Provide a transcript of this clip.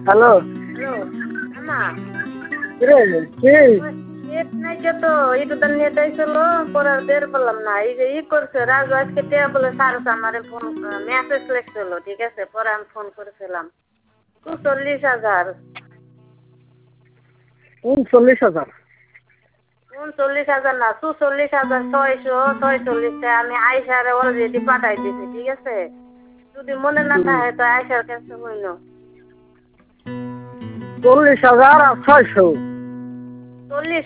Hello, hello আমা কিরে কি? নেট নাই কে তো একটু তো নেট আইছিল পরে আর বের করলাম না এই যে করছে রাজু আজকে টেয়া বলে সারস আমারে ফোন মেসেজ লেখছিল ঠিক আছে পরে আমি ফোন করেছিলাম ৪৪,০০০ 39,000। ৩৯,০০০ না ৪৪,৬৪৬ আমি আয়সারে অলরেডি পাঠাই দিছি ঠিক আছে যদি মনে না থাকে তো আয়সার কাছে হইল 40,000 আর 600। ৪০